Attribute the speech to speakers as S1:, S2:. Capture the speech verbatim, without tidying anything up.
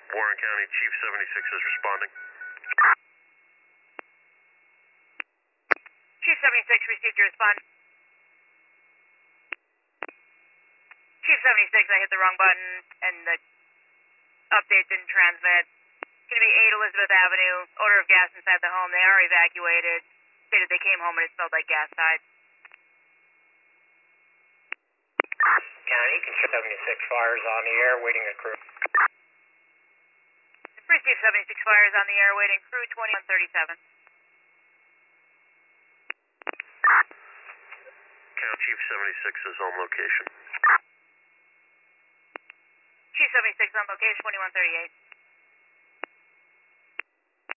S1: Warren County Chief seventy-six is responding.
S2: Chief seventy-six received your response. Chief seventy-six, I hit the wrong button and the update didn't transmit. It's going to be eight Elizabeth Avenue, odor of gas inside the home. They are evacuated. Stated they came home and it smelled like gas tied.
S3: County, seventy-six fires on the air, waiting a crew.
S2: Police Chief seventy-six fires on the air, waiting crew twenty-one thirty-seven.
S1: Count Chief seventy-six is on location.
S2: Chief seventy-six on location, twenty-one thirty-eight.